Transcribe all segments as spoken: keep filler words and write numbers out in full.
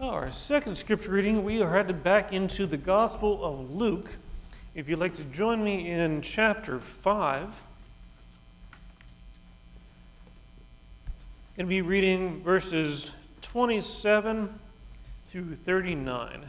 Our second scripture reading, we are headed back into the Gospel of Luke. If you'd like to join me in chapter five, I'm going to be reading verses twenty-seven through thirty-nine.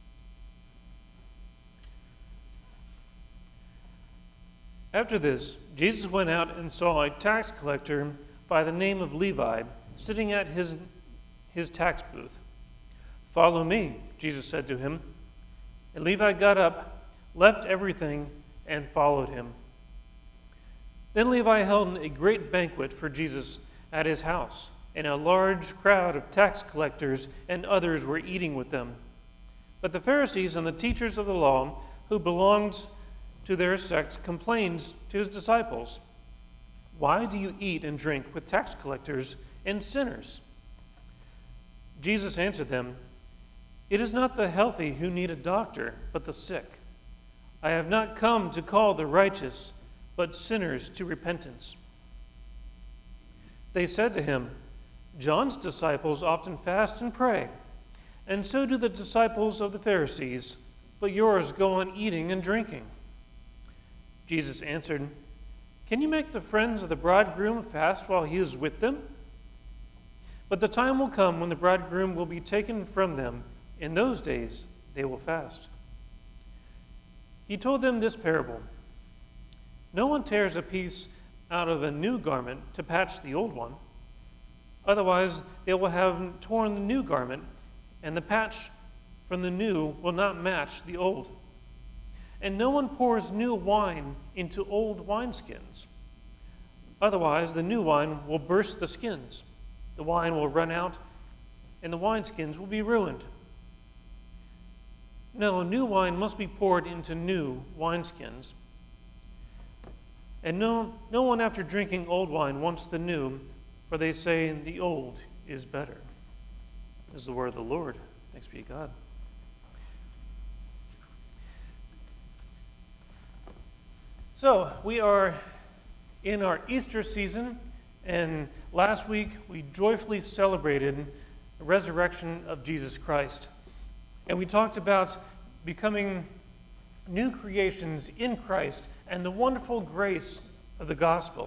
After this, Jesus went out and saw a tax collector by the name of Levi sitting at his, his tax booth. "Follow me," Jesus said to him. And Levi got up, left everything, and followed him. Then Levi held a great banquet for Jesus at his house, and a large crowd of tax collectors and others were eating with them. But the Pharisees and the teachers of the law, who belonged to their sect, complained to his disciples, "Why do you eat and drink with tax collectors and sinners?" Jesus answered them, "It is not the healthy who need a doctor, but the sick. I have not come to call the righteous, but sinners to repentance." They said to him, "John's disciples often fast and pray, and so do the disciples of the Pharisees, but yours go on eating and drinking." Jesus answered, "Can you make the friends of the bridegroom fast while he is with them? But the time will come when the bridegroom will be taken from them. In those days they will fast." He told them this parable. "No one tears a piece out of a new garment to patch the old one. Otherwise they will have torn the new garment, and the patch from the new will not match the old. And no one pours new wine into old wineskins. Otherwise the new wine will burst the skins. The wine will run out, and the wineskins will be ruined. No, new wine must be poured into new wineskins. And no, no one after drinking old wine wants the new, for they say the old is better." This is the word of the Lord. Thanks be to God. So, we are in our Easter season, and last week we joyfully celebrated the resurrection of Jesus Christ. And we talked about becoming new creations in Christ and the wonderful grace of the gospel.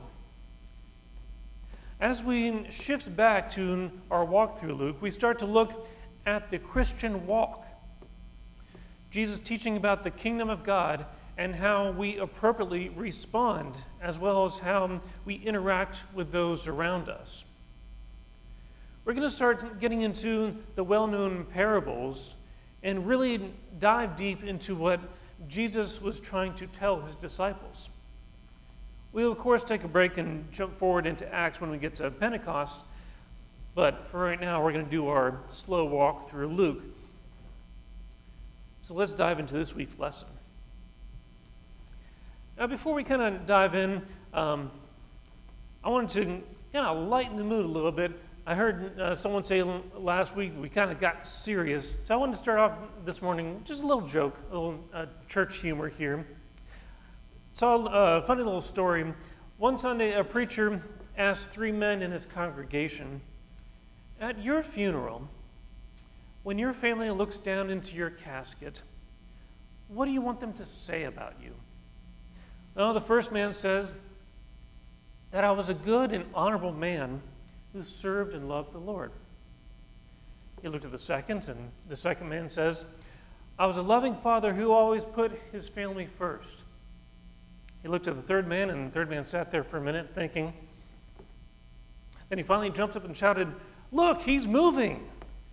As we shift back to our walk through Luke, we start to look at the Christian walk. Jesus teaching about the kingdom of God and how we appropriately respond, as well as how we interact with those around us. We're going to start getting into the well-known parables and really dive deep into what Jesus was trying to tell his disciples. We'll, of course, take a break and jump forward into Acts when we get to Pentecost, but for right now, we're going to do our slow walk through Luke. So let's dive into this week's lesson. Now, before we kind of dive in, um, I wanted to kind of lighten the mood a little bit. I heard uh, someone say last week we kind of got serious. So I wanted to start off this morning with just a little joke, a little uh, church humor here. Saw a funny little story. One Sunday, a preacher asked three men in his congregation, "At your funeral, when your family looks down into your casket, what do you want them to say about you?" Well, the first man says, "That I was a good and honorable man who served and loved the Lord." He looked at the second, and the second man says, "I was a loving father who always put his family first." He looked at the third man, and the third man sat there for a minute thinking. Then he finally jumped up and shouted, "Look, he's moving!"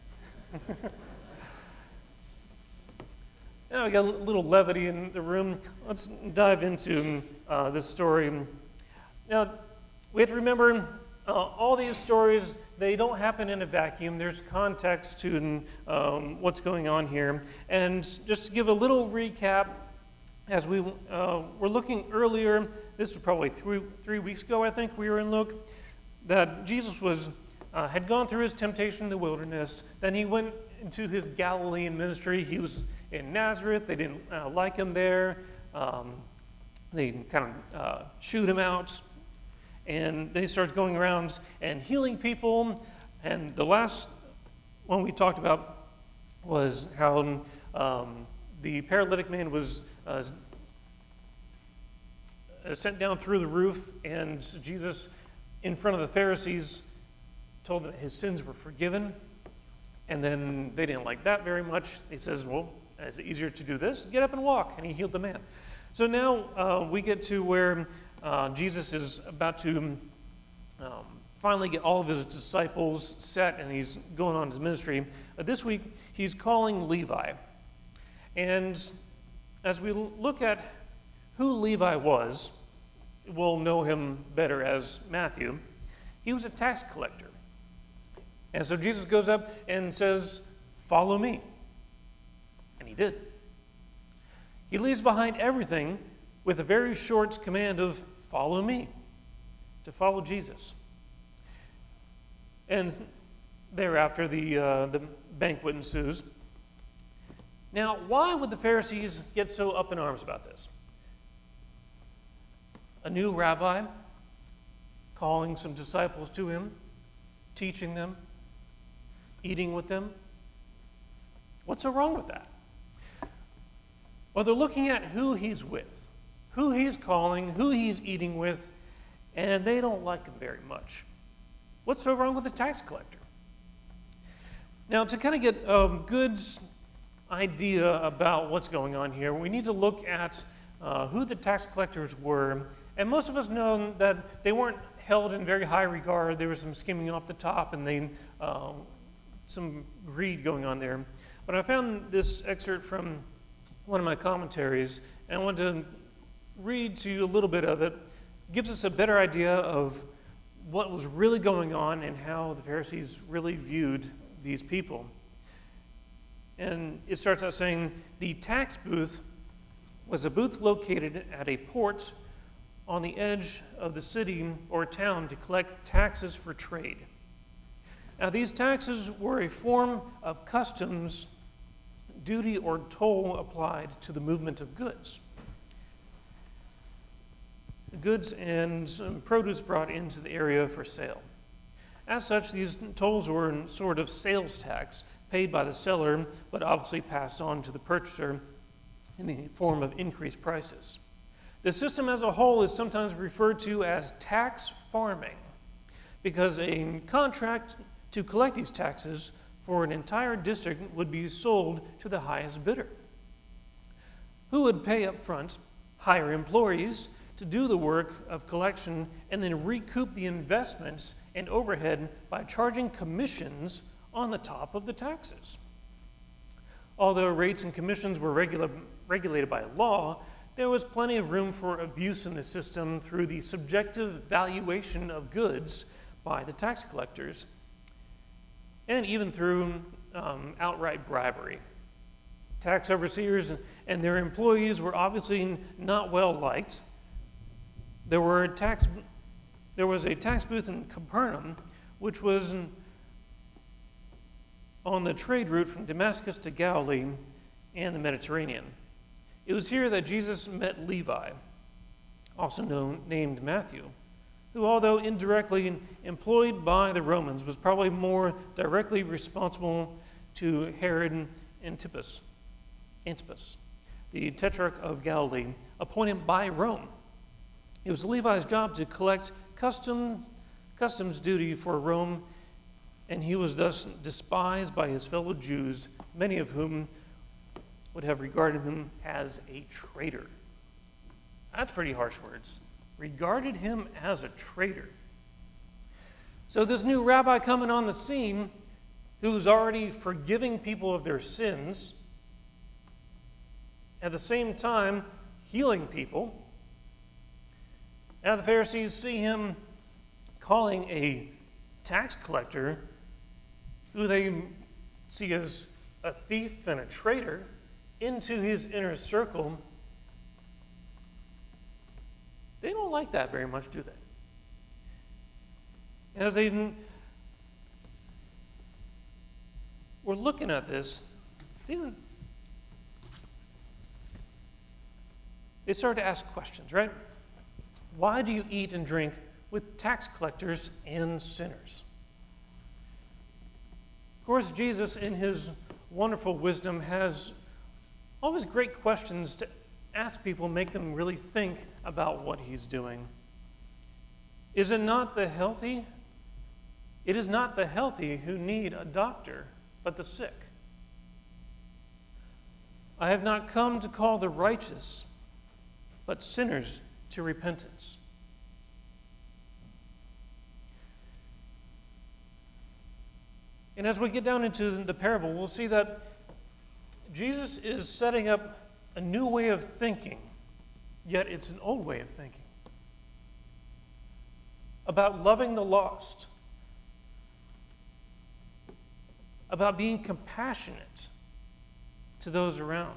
Now we got a little levity in the room. Let's dive into uh, this story. Now, we have to remember uh, all these stories, they don't happen in a vacuum. There's context to um, what's going on here. And just to give a little recap, as we uh, were looking earlier, this was probably three, three weeks ago, I think, we were in Luke, that Jesus was uh, had gone through his temptation in the wilderness. Then he went into his Galilean ministry. He was in Nazareth. They didn't uh, like him there. Um, they kind of uh, shoot him out. And they started going around and healing people. And the last one we talked about was how um, the paralytic man was uh, sent down through the roof, and Jesus, in front of the Pharisees, told them that his sins were forgiven. And then they didn't like that very much. He says, well, is it easier to do this? Get up and walk. And he healed the man. So now uh, we get to where uh, Jesus is about to um, finally get all of his disciples set, and he's going on his ministry. Uh, this week, he's calling Levi. And as we look at who Levi was, we'll know him better as Matthew. He was a tax collector. And so Jesus goes up and says, follow me. And he did. He leaves behind everything with a very short command of follow me, to follow Jesus. And thereafter, the, uh, the banquet ensues. Now, why would the Pharisees get so up in arms about this? A new rabbi calling some disciples to him, teaching them, eating with them. What's so wrong with that? Well, they're looking at who he's with, who he's calling, who he's eating with, and they don't like him very much. What's so wrong with the tax collector? Now, to kind of get a good idea about what's going on here, we need to look at uh, who the tax collectors were. And most of us know that they weren't held in very high regard. There was some skimming off the top, and they uh, some greed going on there. But I found this excerpt from one of my commentaries, and I want to read to you a little bit of it. It gives us a better idea of what was really going on and how the Pharisees really viewed these people. And it starts out saying, the tax booth was a booth located at a port on the edge of the city or town to collect taxes for trade. Now, these taxes were a form of customs, duty, or toll applied to the movement of goods. Goods and some produce brought into the area for sale. As such, these tolls were a sort of sales tax paid by the seller, but obviously passed on to the purchaser in the form of increased prices. The system as a whole is sometimes referred to as tax farming, because a contract to collect these taxes for an entire district would be sold to the highest bidder, who would pay up front, hire employees to do the work of collection, and then recoup the investments and overhead by charging commissions on the top of the taxes. Although rates and commissions were regula- regulated by law, there was plenty of room for abuse in the system through the subjective valuation of goods by the tax collectors, and even through um, outright bribery. Tax overseers and their employees were obviously not well liked. There were tax, there was a tax booth in Capernaum, which was on the trade route from Damascus to Galilee and the Mediterranean. It was here that Jesus met Levi, also known, named Matthew, who, although indirectly employed by the Romans, was probably more directly responsible to Herod Antipas, Antipas, the Tetrarch of Galilee, appointed by Rome. It was Levi's job to collect custom, customs duty for Rome, and he was thus despised by his fellow Jews, many of whom would have regarded him as a traitor. That's pretty harsh words. Regarded him as a traitor. So this new rabbi coming on the scene, who's already forgiving people of their sins, at the same time healing people. Now the Pharisees see him calling a tax collector, who they see as a thief and a traitor, into his inner circle. They don't like that very much, do they? As they were looking at this, they, they started to ask questions, right? Why do you eat and drink with tax collectors and sinners? Of course, Jesus, in his wonderful wisdom, has always great questions to ask people, make them really think about what he's doing. Is it not the healthy? It is not the healthy who need a doctor, but the sick. I have not come to call the righteous, but sinners to repentance. And as we get down into the parable, we'll see that Jesus is setting up a new way of thinking, yet it's an old way of thinking, about loving the lost, about being compassionate to those around.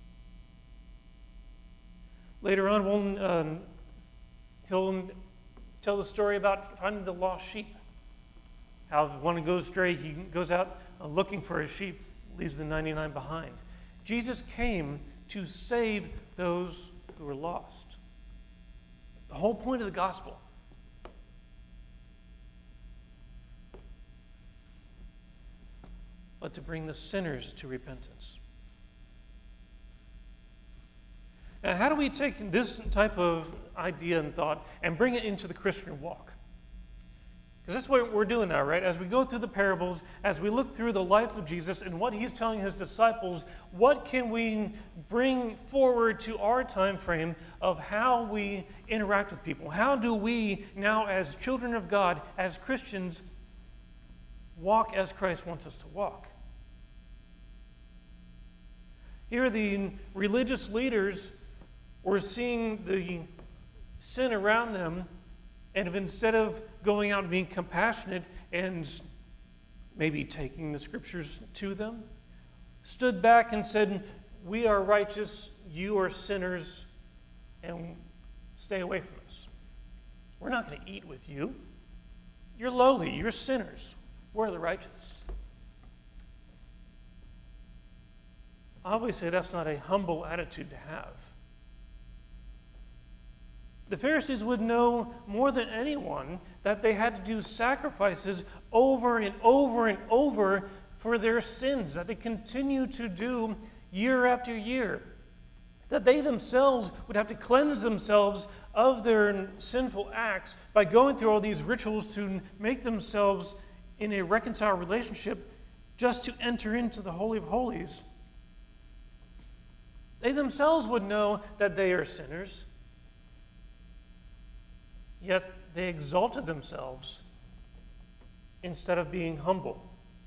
Later on, we'll, um, he'll tell the story about finding the lost sheep. How if one goes astray, he goes out looking for a sheep, leaves the ninety-nine behind. Jesus came to save those who were lost. The whole point of the gospel. But to bring the sinners to repentance. Now, how do we take this type of idea and thought and bring it into the Christian walk? Because that's what we're doing now, right? As we go through the parables, as we look through the life of Jesus and what he's telling his disciples, what can we bring forward to our time frame of how we interact with people? How do we now, as children of God, as Christians, walk as Christ wants us to walk? Here, the religious leaders were seeing the sin around them, and if instead of going out and being compassionate and maybe taking the scriptures to them, stood back and said, "We are righteous, you are sinners, and stay away from us. We're not going to eat with you. You're lowly, you're sinners. We're the righteous." I always say that's not a humble attitude to have. The Pharisees would know more than anyone that they had to do sacrifices over and over and over for their sins, that they continue to do year after year. That they themselves would have to cleanse themselves of their sinful acts by going through all these rituals to make themselves in a reconciled relationship just to enter into the Holy of Holies. They themselves would know that they are sinners. Yet they exalted themselves instead of being humble.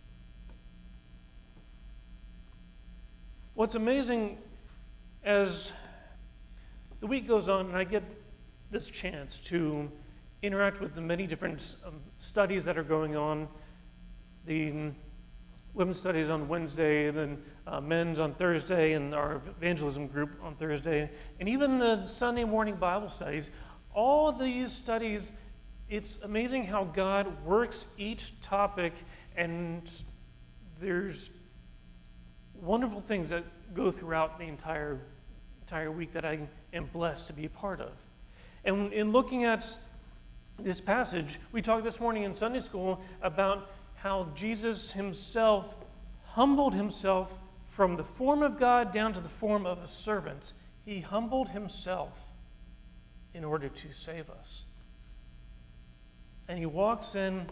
What's amazing, as the week goes on and I get this chance to interact with the many different um, studies that are going on, the women's studies on Wednesday, and then uh, men's on Thursday, and our evangelism group on Thursday, and even the Sunday morning Bible studies, all these studies, it's amazing how God works each topic, and there's wonderful things that go throughout the entire entire week that I am blessed to be a part of. And in looking at this passage, we talked this morning in Sunday school about how Jesus himself humbled himself from the form of God down to the form of a servant. He humbled himself in order to save us. And he walks in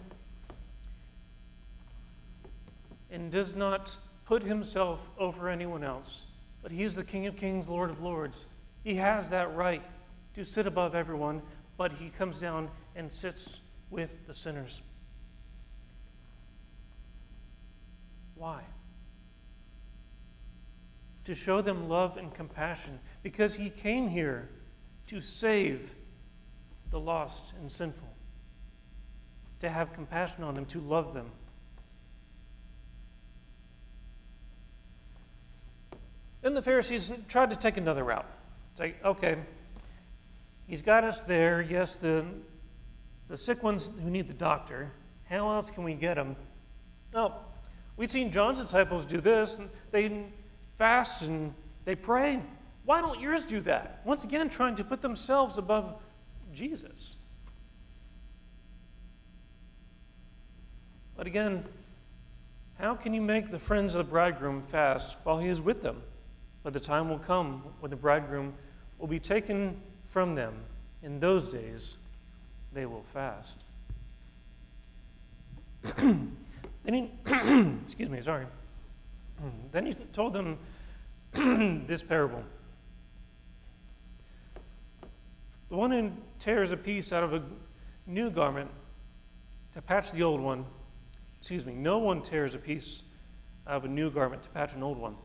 and does not put himself over anyone else, but he is the King of Kings, Lord of Lords. He has that right to sit above everyone, but he comes down and sits with the sinners. Why? To show them love and compassion, because he came here to save the lost and sinful, to have compassion on them, to love them. Then the Pharisees tried to take another route. It's like, okay, he's got us there. Yes, the, the sick ones who need the doctor. How else can we get them? Oh, we've seen John's disciples do this. And they fast and they pray. Why don't yours do that? Once again, trying to put themselves above Jesus. But again, How can you make the friends of the bridegroom fast while he is with them? But the time will come when the bridegroom will be taken from them. In those days, they will fast. Then he, excuse me, sorry. Then he told them this parable. The one who tears a piece out of a new garment to patch the old one, excuse me, no one tears a piece out of a new garment to patch an old one.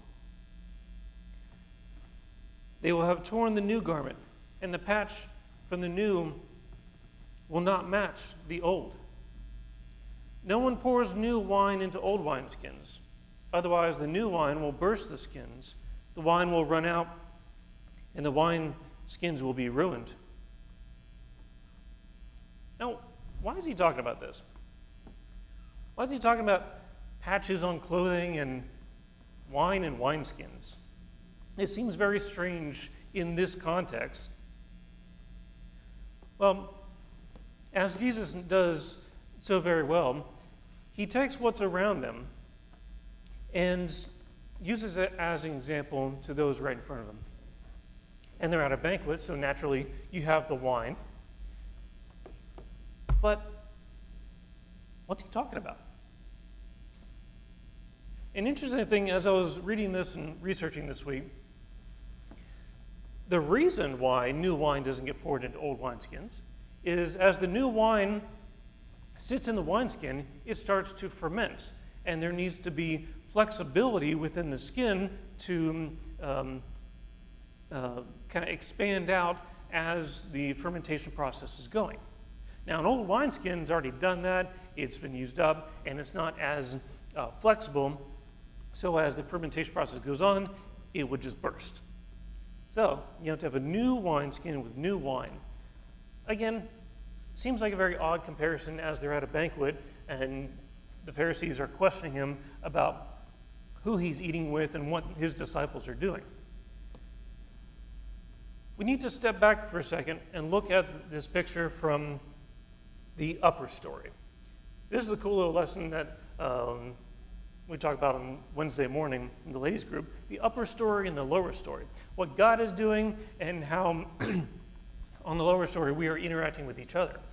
They will have torn the new garment, and the patch from the new will not match the old. No one pours new wine into old wineskins. Otherwise, the new wine will burst the skins, the wine will run out, and the wine skins will be ruined. Now, why is he talking about this? Why is he talking about patches on clothing and wine and wineskins? It seems very strange in this context. Well, as Jesus does so very well, he takes what's around them and uses it as an example to those right in front of them. And they're at a banquet, so naturally you have the wine. But what's he talking about? An interesting thing, as I was reading this and researching this week, the reason why new wine doesn't get poured into old wineskins is as the new wine sits in the wineskin, it starts to ferment, and there needs to be flexibility within the skin to um, uh, kind of expand out as the fermentation process is going. Now, an old wineskin's already done that, it's been used up, and it's not as uh, flexible, so as the fermentation process goes on, it would just burst. So, you have to have a new wineskin with new wine. Again, seems like a very odd comparison as they're at a banquet and the Pharisees are questioning him about who he's eating with and what his disciples are doing. We need to step back for a second and look at this picture from the upper story. This is a cool little lesson that um, we talk about on Wednesday morning in the ladies group, the upper story and the lower story. What God is doing and how on the lower story we are interacting with each other.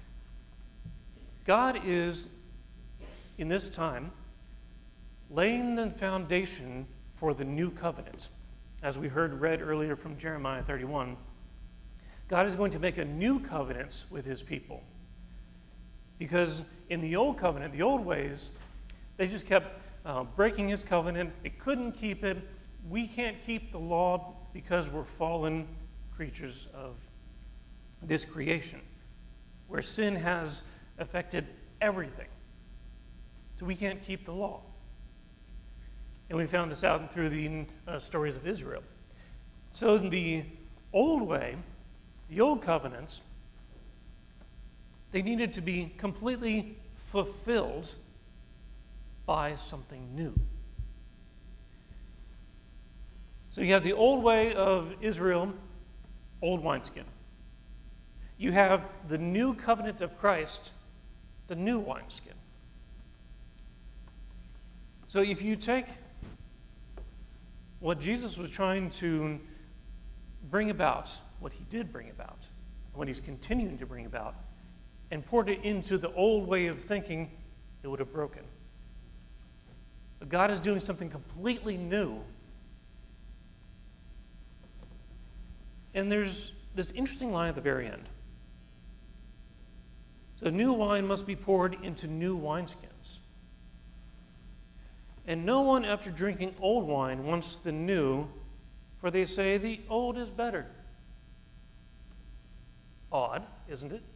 God is, in this time, laying the foundation for the new covenant. As we heard read earlier from Jeremiah thirty-one, God is going to make a new covenant with his people. Because in the old covenant, the old ways, they just kept uh, breaking his covenant. They couldn't keep it. We can't keep the law because we're fallen creatures of this creation, where sin has affected everything. So we can't keep the law. And we found this out through the uh, stories of Israel. So the old way, the old covenants, they needed to be completely fulfilled by something new. So you have the old way of Israel, old wineskin. You have the new covenant of Christ, the new wineskin. So if you take what Jesus was trying to bring about, what he did bring about, and what he's continuing to bring about, and poured it into the old way of thinking, it would have broken. But God is doing something completely new. And there's this interesting line at the very end. So new wine must be poured into new wineskins. And no one after drinking old wine wants the new, for they say the old is better. Odd, isn't it?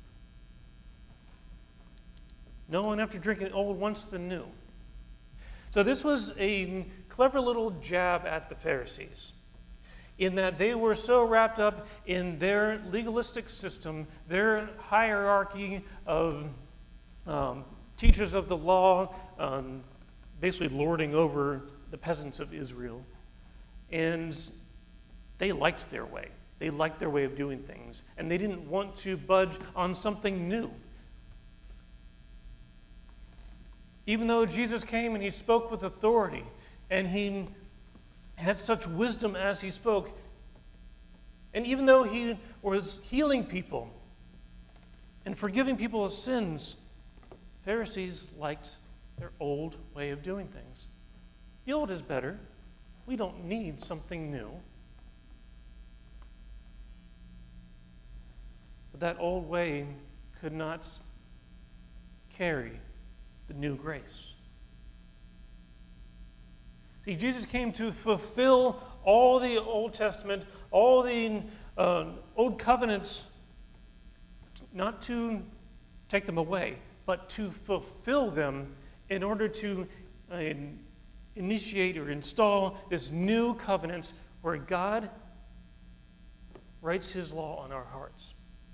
No one after drinking old wants the new. So this was a clever little jab at the Pharisees, in that they were so wrapped up in their legalistic system, their hierarchy of um, teachers of the law, um, basically lording over the peasants of Israel. And they liked their way. They liked their way of doing things. And they didn't want to budge on something new. Even though Jesus came and he spoke with authority, and he had such wisdom as he spoke, and even though he was healing people and forgiving people's sins, Pharisees liked their old way of doing things. The old is better. We don't need something new. But that old way could not carry the new grace. See, Jesus came to fulfill all the Old Testament, all the uh, Old Covenants, not to take them away, but to fulfill them in order to uh, initiate or install this new covenant where God writes his law on our hearts.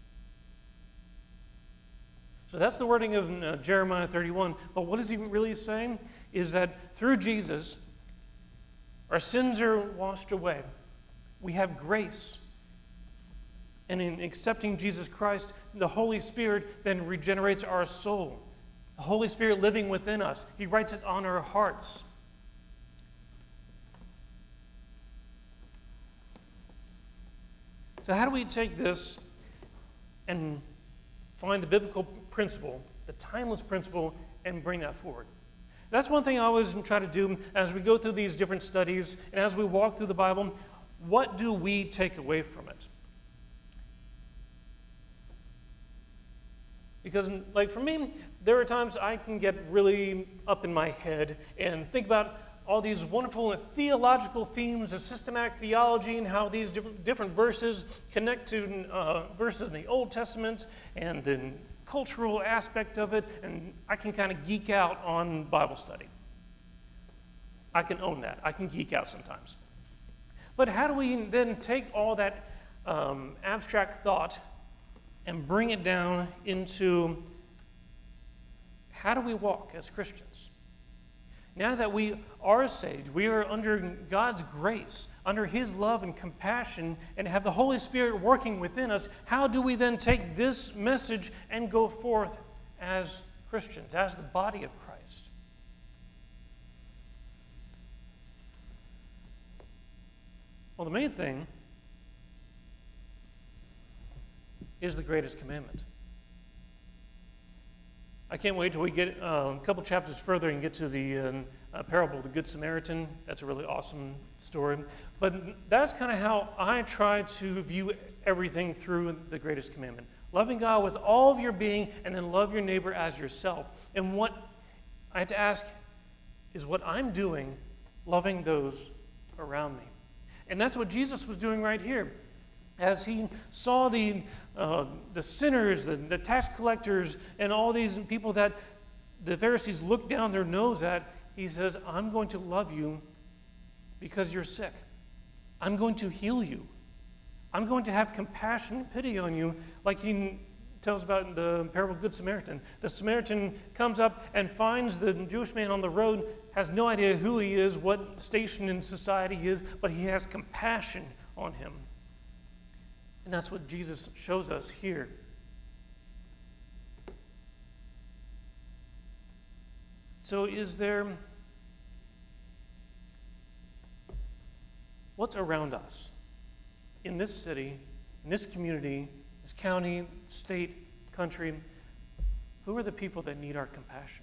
So that's the wording of uh, Jeremiah thirty-one. But what is he really saying? Is that through Jesus, our sins are washed away. We have grace. And in accepting Jesus Christ, the Holy Spirit then regenerates our soul. The Holy Spirit living within us. He writes it on our hearts. So how do we take this and find the biblical principle, the timeless principle, and bring that forward? That's one thing I always try to do as we go through these different studies and as we walk through the Bible. What do we take away from it? Because, like, for me, there are times I can get really up in my head and think about all these wonderful theological themes of systematic theology and how these different, different verses connect to uh, verses in the Old Testament and the cultural aspect of it, and I can kind of geek out on Bible study. I can own that. I can geek out sometimes. But how do we then take all that um, abstract thought and bring it down into how do we walk as Christians? Now that we are saved, we are under God's grace, under his love and compassion, and have the Holy Spirit working within us, how do we then take this message and go forth as Christians, as the body of Christ? Well, the main thing is the greatest commandment. I can't wait till we get uh, a couple chapters further and get to the uh, uh, parable of the Good Samaritan. That's a really awesome story. But that's kind of how I try to view everything through the greatest commandment. Loving God with all of your being, and then love your neighbor as yourself. And what I have to ask is what I'm doing, loving those around me. And that's what Jesus was doing right here. As he saw the uh, the sinners, the, the tax collectors, and all these people that the Pharisees looked down their nose at, he says, I'm going to love you because you're sick. I'm going to heal you. I'm going to have compassion and pity on you, like he tells about in the parable of Good Samaritan. The Samaritan comes up and finds the Jewish man on the road, has no idea who he is, what station in society he is, but he has compassion on him. And that's what Jesus shows us here. So is there, what's around us in this city, in this community, this county, state, country? Who are the people that need our compassion?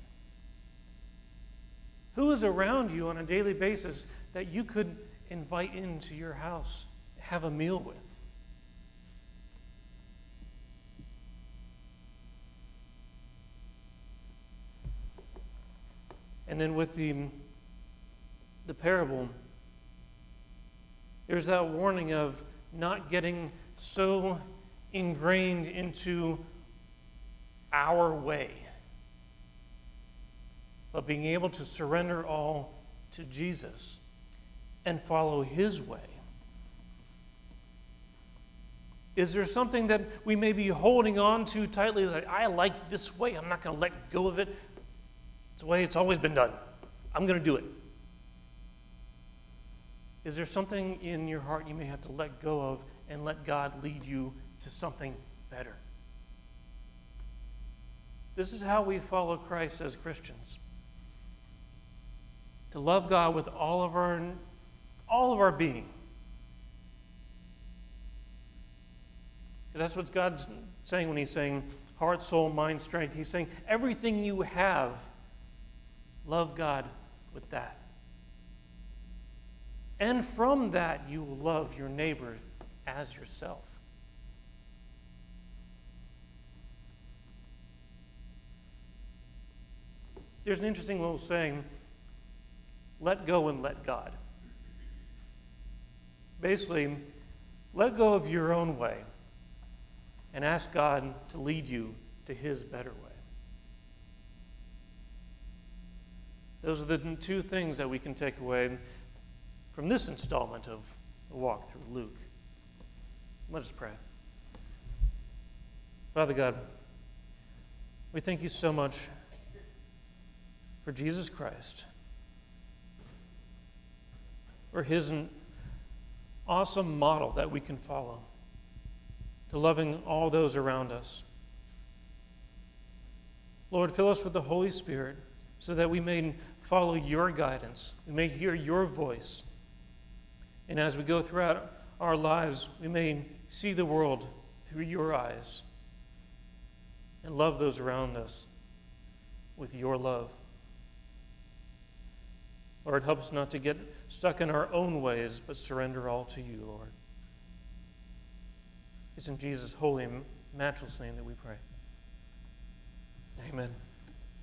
Who is around you on a daily basis that you could invite into your house, have a meal with? And then with the, the parable, there's that warning of not getting so ingrained into our way, but being able to surrender all to Jesus and follow his way. Is there something that we may be holding on to tightly, like, I like this way, I'm not going to let go of it? It's the way it's always been done. I'm going to do it. Is there something in your heart you may have to let go of and let God lead you to something better? This is how we follow Christ as Christians. to love God with all of our, all of our being. That's what God's saying when he's saying heart, soul, mind, strength. He's saying everything you have, love God with that. And from that, you will love your neighbor as yourself. There's an interesting little saying, let go and let God. Basically, let go of your own way and ask God to lead you to his better way. Those are the two things that we can take away from this installment of the walk through Luke. Let us pray. Father God, we thank you so much for Jesus Christ, for his awesome model that we can follow, to loving all those around us. Lord, fill us with the Holy Spirit so that we may follow your guidance, we may hear your voice. And as we go throughout our lives, we may see the world through your eyes and love those around us with your love. Lord, help us not to get stuck in our own ways, but surrender all to you, Lord. It's in Jesus' holy and matchless name that we pray. Amen.